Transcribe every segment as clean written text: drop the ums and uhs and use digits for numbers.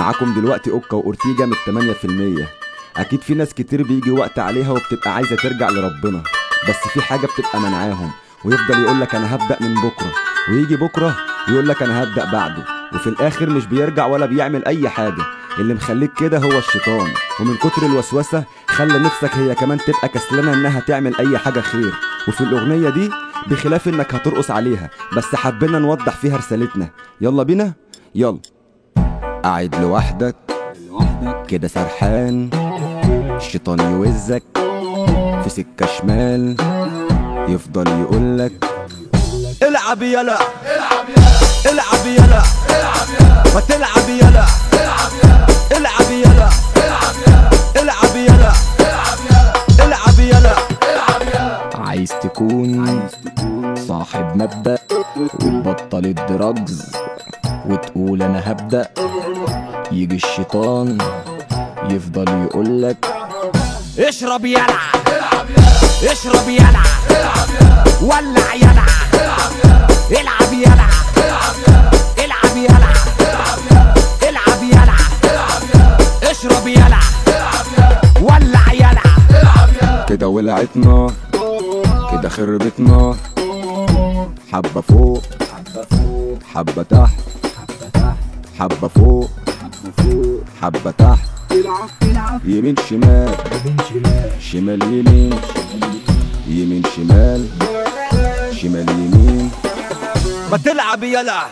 معاكم دلوقتي اوكا واورتيجا من 8%. اكيد في ناس كتير بيجي وقت عليها وبتبقى عايزه ترجع لربنا، بس في حاجه بتبقى منعاهم، ويفضل يقولك انا هبدا من بكره، ويجي بكره يقولك انا هبدا بعده، وفي الاخر مش بيرجع ولا بيعمل اي حاجه. اللي مخليك كده هو الشيطان، ومن كتر الوسوسه خلى نفسك هي كمان تبقى كسلانه انها تعمل اي حاجه خير. وفي الاغنيه دي بخلاف انك هترقص عليها، بس حبينا نوضح فيها رسالتنا. يلا بينا يلا. قاعد لوحدك كده سرحان، الشيطان يوزك في سكة شمال، يفضل يقولك العب يلا العب يلا ما تلعب يلا العب يلا العب يلا العب يلا. عايز تكون صاحب مبدأ وتبطل الدراجز وتقول انا هبدأ، يجي الشيطان يفضل يقولك اشرب يلا اشرب يلا ولع يلا العب يلا العب يلا العب يلا اشرب يلا ولع يلا. كده ولعت نار، كده خربت نار، حبة فوق حبة تحت، حبة فوق حبة تحت، يمين شمال شمال يمين يمين شمال شمال يمين، ما تلعب يلا.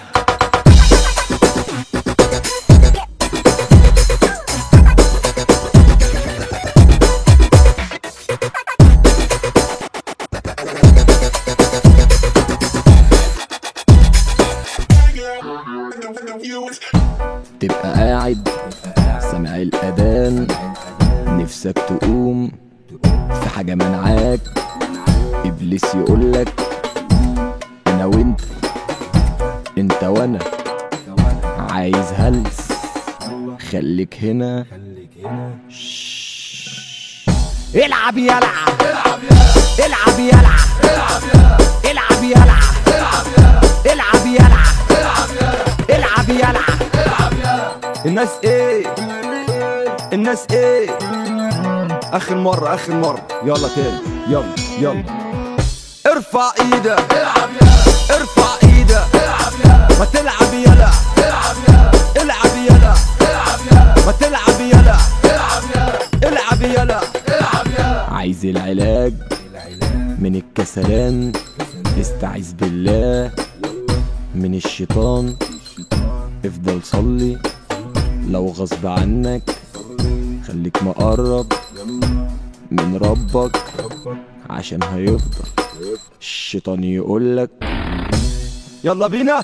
تبقى قاعد سامع الأذان، نفسك تقوم في حاجة منعاك، إبليس يقولك أنا وإنت إنت وأنا، عايز هلس خليك هنا. العب يلا العب يلا العب يلا العب يلا العب يلا. الناس ايه الناس ايه، اخر مرة اخر مرة، يلا تاني يلا يلا. ارفع ايدك ارفع ايدك ما تلعب يلا العب يلا ما تلعب يلا العب يلا. عايز العلاج من الكسلان، استعيذ بالله من الشيطان، افضل صلي لو غصب عنك، خليك مقرب من ربك عشان هيفضل الشيطان يقولك يلا بينا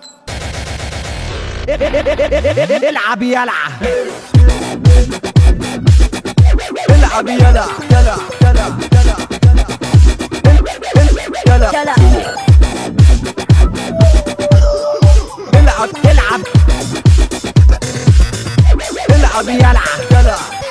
العب يلا العب يلا يلا يلا يلا يلا العب العب العب يلا يلا.